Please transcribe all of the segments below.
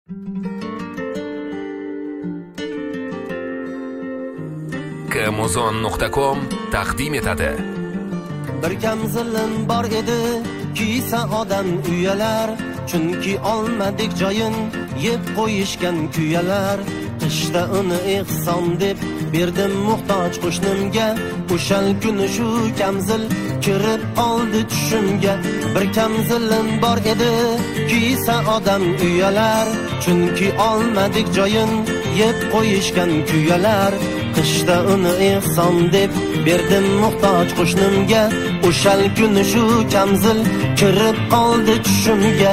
Kmuzon.com taqdim etadi. Bir kam zilim bor edi, kiysa odam uyalar, chunki olmadik joyin yeb qo'yishgan kuyalar. Qishda uni ehson deb berdim muhtoj qo'shnimga, o'shal kuni shu kamzil kirib qoldi tushimga. Bir kam zilim bor edi, kiysa odam uyalar, chunki olmadik joyin yeb qo'yishgan kuyalar. Qishda uni ehson deb berdim muhtoj qo'shnimga, o'shal kuni shu kamzil kirib qoldi tushimga.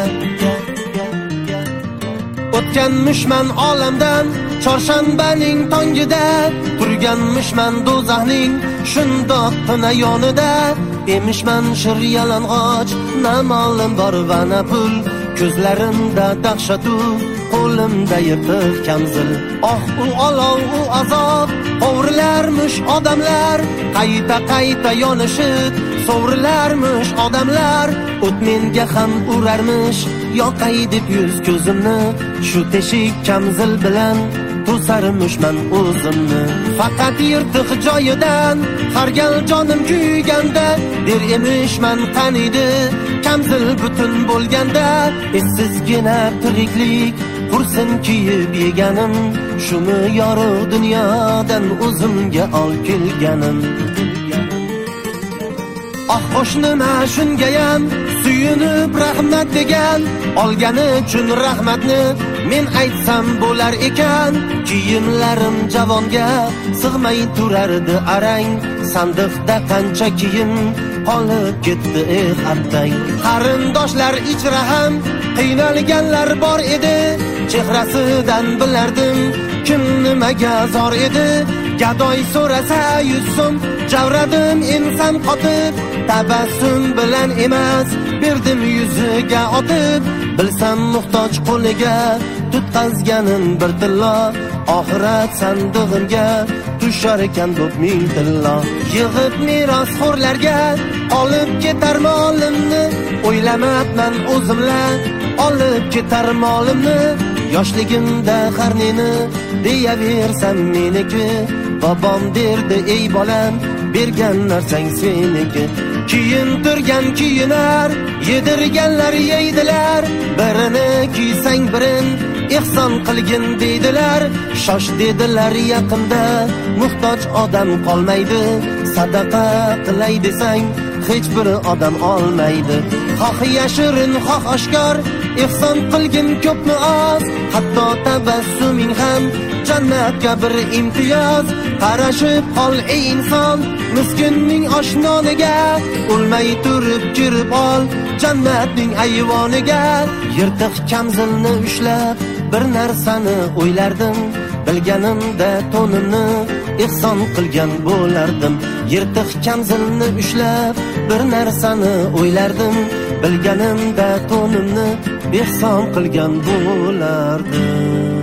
O'tganmishman olamdan chorshanbaning tongida, turganmishman do'zaxning shundoqqina yonida. Emishman shir yalang'och, namolim bor va na pul, ko'zlarimda dahshatu, qo'limda yirtiq kamzil. Oh u olov, u azob, qovrilarmish odamlar, qayta yonishib sovrilarmish odamlar. O't menga ham urarmish, yoqay deb yuz ko'zimni, shu teshik kamzil bilan to'sarmishman o'zimni. Faqat yirtiq joyidan har gal jonim kuyganda, der emishman qaniydi kamzil butun bo'lganda. Sizgina tiriklik qursin kiyib yeganim, shuni yorug' dunyodan o'zimga ol kelganim. Ah qo'shnima shungayam suyunib rahmat degan, olgani uchun rahmatni men aytsam bo'lar ekan. Kiyimlarim javonga sig'may turardi arang, sandiqda qancha kiyim qolib ketdi attang. Qarindoshlar ichra ham qiynalganlar bor edi, chehrasidan bilardim kim nimaga zor edi. Gadoy so'rasa 100 so'm javradim ensam qotib, tabassum bilan emas berdim yuziga otib. Bilsam muhtoj qo'liga tutqazganim bir tillo, oxirat sandig'imga tushar ekan bo'p ming tillo. Yig'ib merosxo'rlarga olib ketar molimni, o'ylamabman o'zimlar olib ketar molimni. Yoshligimda qarnini deyaversam meniki, bobom derdi ey bolam bergan narsang seniki. Kiyim turgan kiyinar, yedirganlar yeydilar, birini kiysang birin ehson qilgin deydilar. Shosh dedilar yaqinda muhtoj odam qolmaydi, sadaqa qilay desang hech bir odam olmaydi. Xoh yashirin xoh oshkor ehson qilgin ko'pmi oz, hatto tabassuming ham jannatga bir imtiyoz. Qarashib qol ey inson miskinning oshnoniga, o'lmay turib kirib ol jannatning ayvoniga. Yirtiq kamzilni ushlab bir narsani o'ylardim, bilganimda to'nimni ehson qilgan bo'lardim. Yirtiq kamzilni ushlab bir narsani o'ylardim, bilganimda to'nimni ehson qilgan bo'lardim.